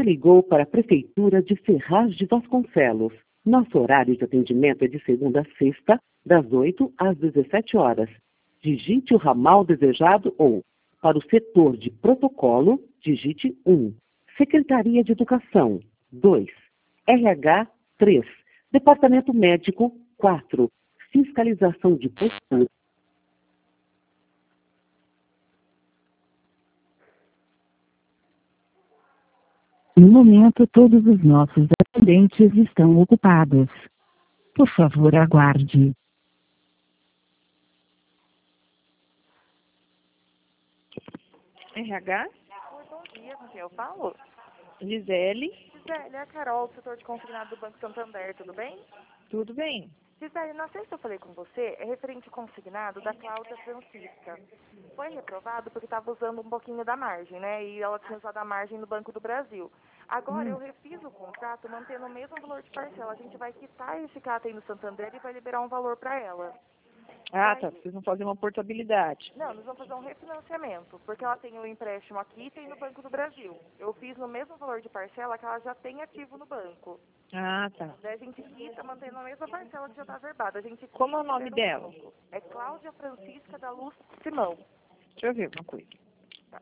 ligou para a Prefeitura de Ferraz de Vasconcelos. Nosso horário de atendimento é de segunda a sexta, das 8 às 17 horas. Digite o ramal desejado ou, para o setor de protocolo, digite 1. Secretaria de Educação, 2. RH, 3. Departamento Médico, 4. Fiscalização de postura. No momento, todos os nossos atendentes estão ocupados. Por favor, aguarde. RH? Oi, bom dia, com quem eu falo? Gisele? Gisele, é a Carol, do setor de consignado do Banco Santander, tudo bem? Tudo bem? Gisele, na sexta eu falei com você, é referente ao consignado da Cláudia Francisca. Foi reprovado porque estava usando um pouquinho da margem, né? E ela tinha usado a margem no Banco do Brasil. Agora eu refiz o contrato mantendo o mesmo valor de parcela. A gente vai quitar esse CAT aí no Santander e vai liberar um valor para ela. Ah, tá. Vocês vão fazer uma portabilidade. Não, nós vamos fazer um refinanciamento, porque ela tem o empréstimo aqui e tem no Banco do Brasil. Eu fiz no mesmo valor de parcela que ela já tem ativo no banco. Ah, tá. Daí a gente quita mantendo a mesma parcela que já está verbada. A gente Como é o nome dela? É Cláudia Francisca da Luz Simão. Deixa eu ver uma coisa. Tá.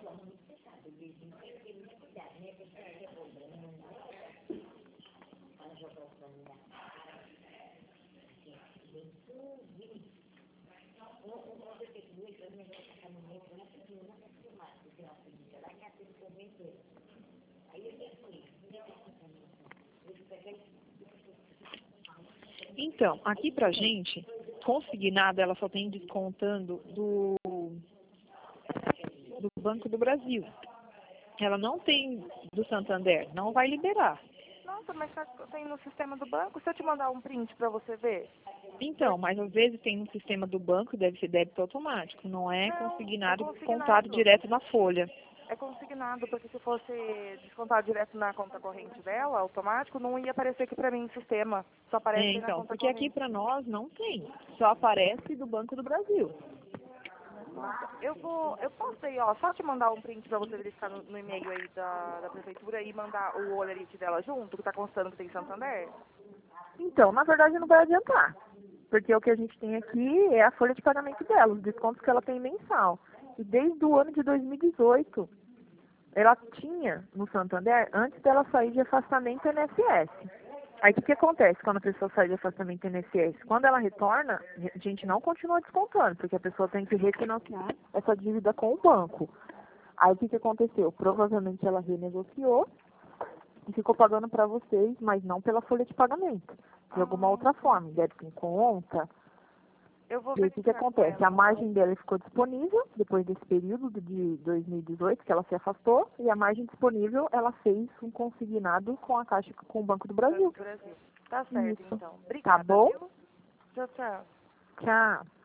Então, aqui pra gente, consignada, ela só tem descontando do Banco do Brasil. Ela não tem do Santander, não vai liberar. Nossa, mas tem no sistema do banco? Se eu te mandar um print para você ver? Então, mas às vezes tem no sistema do banco, deve ser débito automático, não é Não, consignado, é consignado. descontado direto na folha. É consignado, porque se fosse descontado direto na conta corrente dela, automático, não ia aparecer aqui para mim no sistema. Só aparece aí na Então, conta porque corrente. aqui para nós não tem, só aparece do Banco do Brasil. Eu posso aí, ó, só te mandar um print para você verificar no e-mail aí da prefeitura e mandar o olerite dela junto, que tá constando que tem Santander? Então, na verdade não vai adiantar, porque o que a gente tem aqui é a folha de pagamento dela, os descontos que ela tem mensal. E desde o ano de 2018, ela tinha no Santander, antes dela sair de afastamento INSS. Aí o que acontece quando a pessoa sai de afastamento INSS? Quando ela retorna, a gente não continua descontando, porque a pessoa tem que refinanciar essa dívida com o banco. Aí o que aconteceu? Provavelmente ela renegociou e ficou pagando para vocês, mas não pela folha de pagamento. De alguma outra forma, débito em conta. Eu vou E aí, o que acontece? A margem dela ficou disponível depois desse período de 2018 que ela se afastou, e a margem disponível ela fez um consignado com a Caixa, com o Banco do Brasil. Tá certo, Isso. então. Obrigada, Tá bom? viu? Tchau, tchau. Tchau.